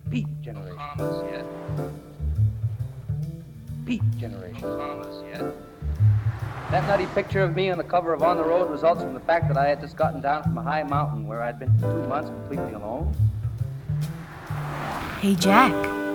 Beat generation. Commas yet. Beat generation. Commas yet. That nutty picture of me on the cover of On the Road results from the fact that I had just gotten down from a high mountain where I'd been for 2 months completely alone. Hey, Jack.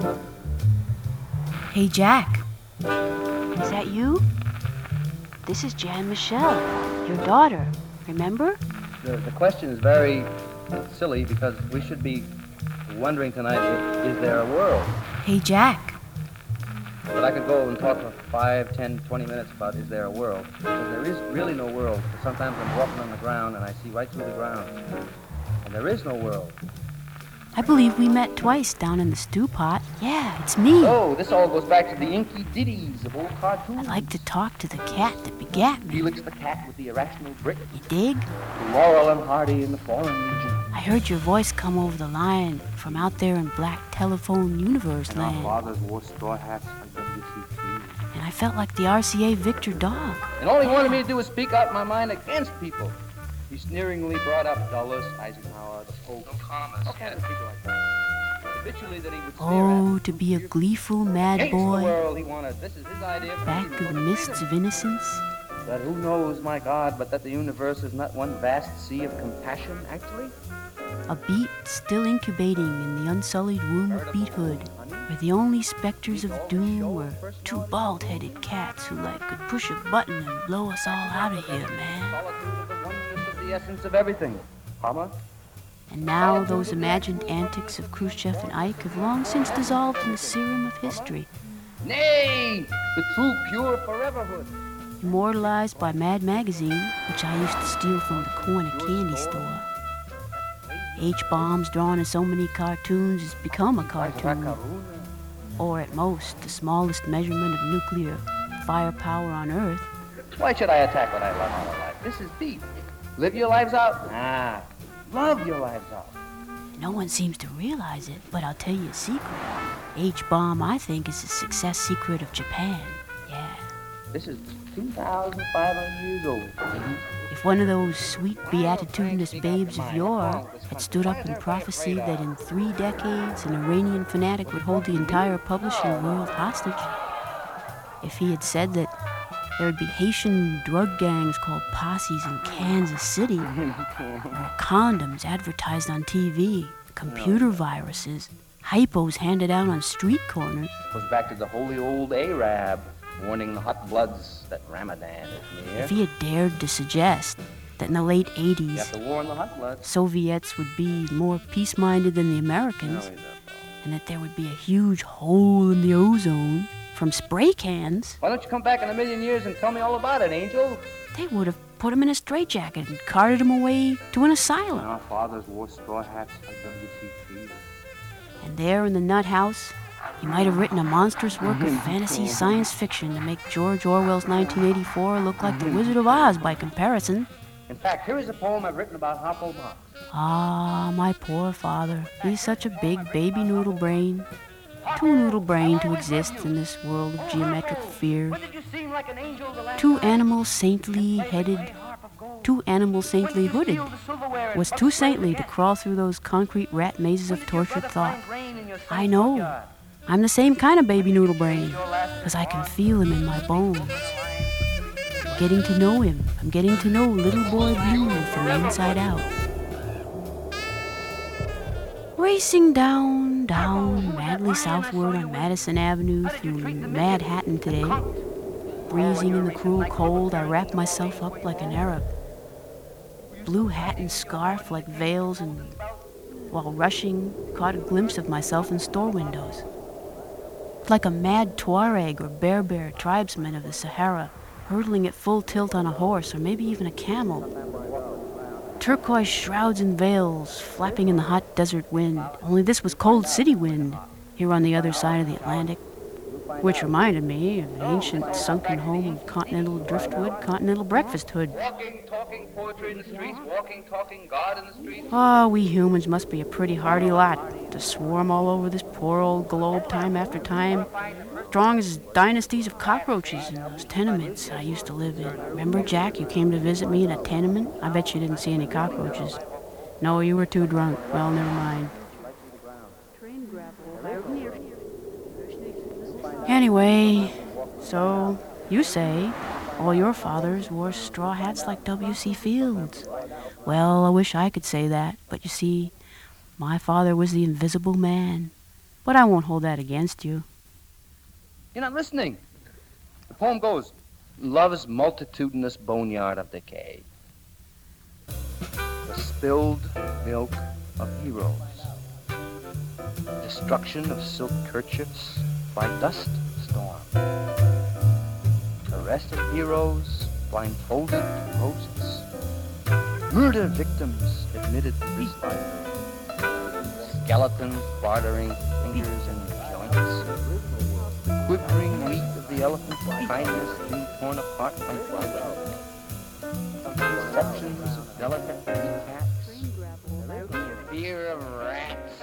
Hey, Jack. Is that you? This is Jan Michelle, your daughter. Remember? The question is very silly because we should be wondering tonight, is there a world? Hey, Jack. But I could go and talk for 5, 10, 20 minutes about is there a world? Because there is really no world. Sometimes I'm walking on the ground and I see right through the ground. And there is no world. I believe we met twice down in the stew pot. Yeah, it's me. Oh, this all goes back to the inky ditties of old cartoons. I'd like to talk to the cat that begat me. Felix the cat with the irrational brick. You dig? Laurel and Hardy in the foreign region. I heard your voice come over the line from out there in Black Telephone Universe And land. our fathers wore straw hats like WCT. And I felt like the RCA Victor dog. And all he wanted me to do was speak out my mind against people. He sneeringly brought up Dulles, Eisenhower, the Pope. No commas All kinds yet. of people like that. Habitually that he would sneer Oh, at. to be a gleeful mad Against the boy world he wanted. This is his idea. for back freedom. in the mists of innocence. But who knows, my God, but that the universe is not one vast sea of compassion, actually? A beat still incubating in the unsullied womb of beathood, where the only specters of doom were two bald-headed cats who could push a button and blow us all out of here, man. Solitude of the oneness of the essence of everything. Comma. And now those imagined antics of Khrushchev and Ike have long since dissolved in the serum of history, Nay! The true pure foreverhood. immortalized by Mad Magazine, which I used to steal from the corner candy store. H-bombs drawn in so many cartoons has become a cartoon, or at most the smallest measurement of nuclear firepower on Earth. Why should I attack what I love out of life? This is deep. Live your lives out? Nah. Love your lives out. No one seems to realize it, but I'll tell you a secret. H-bomb, I think, is the success secret of Japan. Yeah. This is 2,500 years old. If one of those sweet beatitudinous babes of yore had stood up and prophesied that in 3 decades an Iranian fanatic would hold the entire publishing world hostage, if he had said that there would be Haitian drug gangs called posses in Kansas City, or condoms advertised on TV, computer viruses, hypos handed out on street corners, Goes back to the holy old Arab, warning the hot bloods that Ramadan is near. if he had dared to suggest that in the late You 80s, have to warn the hot bloods. Soviets would be more peace-minded than the Americans, No, he doesn't. and that there would be a huge hole in the ozone from spray cans, Why don't you come back in a million years and tell me all about it, Angel? they would have put him in a straitjacket and carted him away to an asylum. Our fathers wore straw hats like WCT. And there in the nut house, he might have written a monstrous work of fantasy science fiction to make George Orwell's 1984 look like The Wizard of Oz by comparison. In fact, here is a poem I've written about Harpo Marx. Ah, my poor father. He's such a big baby noodle brain. Too noodle brain to exist in this world of geometric fear. Too animal saintly headed, too animal saintly hooded. Was too saintly to crawl through those concrete rat mazes of tortured thought. I know. I'm the same kind of baby noodle brain, because I can feel him in my bones. I'm getting to know him. I'm getting to know little boy Blue from the inside out. Racing down, madly southward on Madison Avenue through Manhattan today. Breezing in the cruel cold, I wrap myself up like an Arab. Blue hat and scarf like veils, and while rushing, caught a glimpse of myself in store windows. Like a mad Tuareg or Berber tribesman of the Sahara, hurtling at full tilt on a horse or maybe even a camel. Turquoise shrouds and veils flapping in the hot desert wind, only this was cold city wind here on the other side of the Atlantic, which reminded me of an ancient sunken home of continental driftwood, continental breakfast hood. Walking, talking poetry in the streets, walking, talking God in the streets. Oh, we humans must be a pretty hardy lot to swarm all over this poor old globe time after time, strong as dynasties of cockroaches in those tenements I used to live in. Remember, Jack, you came to visit me in a tenement? I bet you didn't see any cockroaches. No, you were too drunk. Well, never mind. Anyway, so you say all your fathers wore straw hats like W.C. Fields. Well, I wish I could say that, but you see, my father was the invisible man. But I won't hold that against you. You're not listening. The poem goes, love's multitudinous boneyard of decay. The spilled milk of heroes. Destruction of silk kerchiefs by dust storm. Arrested heroes blindfolded to posts. Murder victims admitted to this life. Skeletons bartering fingers and joints. Quivering meat of the elephant's kindness being torn apart from flesh. Deceptions of delicate recaps. Fear of rats.